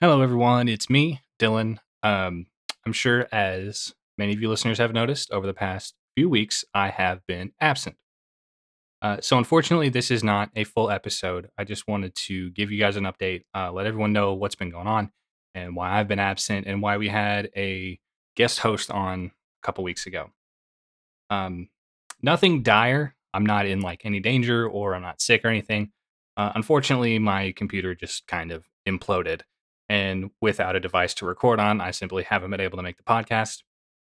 Hello, everyone. It's me, Dylan. I'm sure as many of you listeners have noticed over the past few weeks, I have been absent. So, unfortunately, this is not a full episode. I just wanted to give you guys an update, let everyone know what's been going on and why I've been absent and why we had a guest host on a couple weeks ago. Um, Nothing dire. I'm not in like any danger or I'm not sick or anything. Unfortunately, my computer just kind of imploded. And without a device to record on, I simply haven't been able to make the podcast.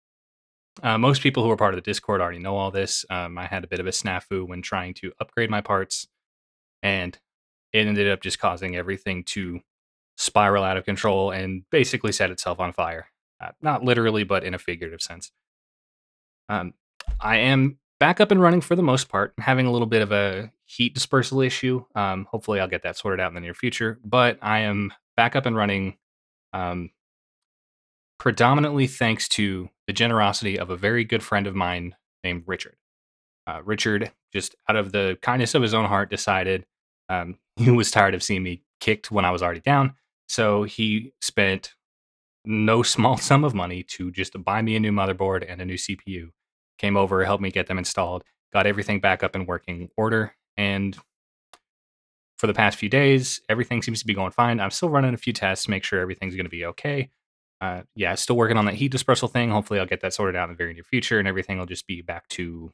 Most people who are part of the Discord already know all this. I had a bit of a snafu when trying to upgrade my parts, and it ended up just causing everything to spiral out of control and basically set itself on fire. Not literally, but in a figurative sense. Um, I am back up and running for the most part. I'm having a little bit of a heat dispersal issue. Hopefully, I'll get that sorted out in the near future. But I am back up and running, um, predominantly thanks to the generosity of a very good friend of mine named Richard. Richard, just out of the kindness of his own heart, decided he was tired of seeing me kicked when I was already down. So he spent no small sum of money to just buy me a new motherboard and a new CPU. Came over, helped me get them installed, got everything back up in working order. And for the past few days, everything seems to be going fine. I'm still running a few tests, make sure everything's going to be okay. Yeah, still working on that heat dispersal thing. Hopefully, I'll get that sorted out in the very near future, and everything will just be back to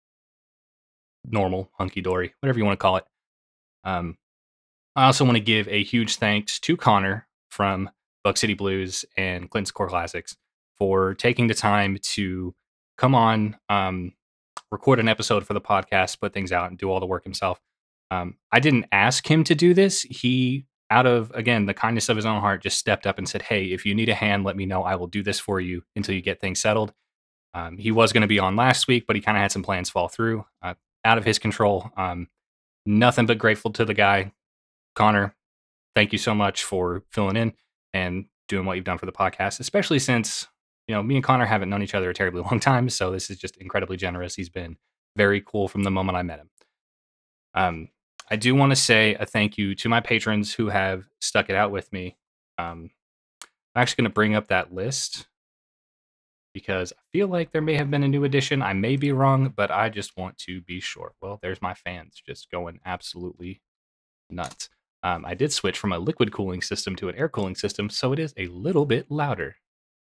normal, hunky dory, whatever you want to call it. Um, I also want to give a huge thanks to Connor from Buck City Blues and Clinton's Core Classics for taking the time to come on, record an episode for the podcast, put things out, and do all the work himself. I didn't ask him to do this. He, out of, again, the kindness of his own heart, just stepped up and said, "Hey, if you need a hand, let me know. I will do this for you until you get things settled." He was going to be on last week, but he kind of had some plans fall through, out of his control. Nothing but grateful to the guy. Connor, thank you so much for filling in and doing what you've done for the podcast, especially since, me and Connor haven't known each other a terribly long time. So this is just incredibly generous. He's been very cool from the moment I met him. Um, I do want to say a thank you to my patrons who have stuck it out with me. I'm actually going to bring up that list because I feel like there may have been a new addition. I may be wrong, but I just want to be sure. Well, there's my fans just going absolutely nuts. I did switch from a liquid cooling system to an air cooling system, so it is a little bit louder.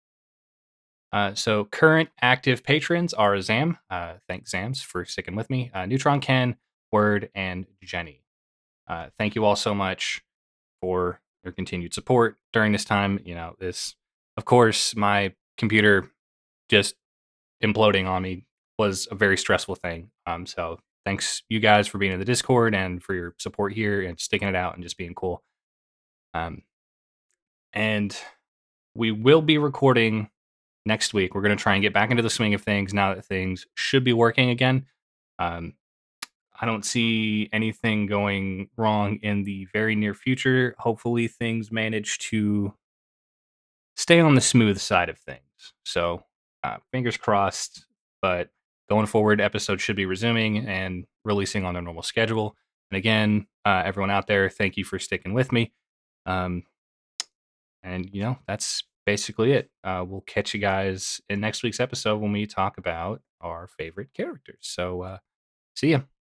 So current active patrons are Zam. Thanks, Zams, for sticking with me. Neutron Ken, Word, and Jenny. Thank you all so much for your continued support during this time. Of course, my computer just imploding on me was a very stressful thing. So thanks you guys for being in the Discord and for your support here and sticking it out and just being cool. Um, and we will be recording next week. We're going to try and get back into the swing of things now that things should be working again. Um, I don't see anything going wrong in the very near future. Hopefully, things manage to stay on the smooth side of things. So, fingers crossed. But going forward, episodes should be resuming and releasing on their normal schedule. And again, everyone out there, thank you for sticking with me. Um, and that's basically it. We'll catch you guys in next week's episode when we talk about our favorite characters. So, see ya.